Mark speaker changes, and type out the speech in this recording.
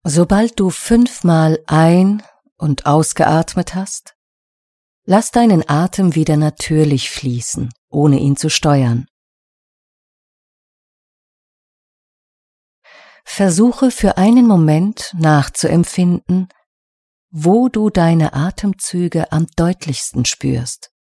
Speaker 1: Sobald du 5-mal ein- und ausgeatmet hast, lass deinen Atem wieder natürlich fließen, ohne ihn zu steuern. Versuche für einen Moment nachzuempfinden, wo du deine Atemzüge am deutlichsten spürst.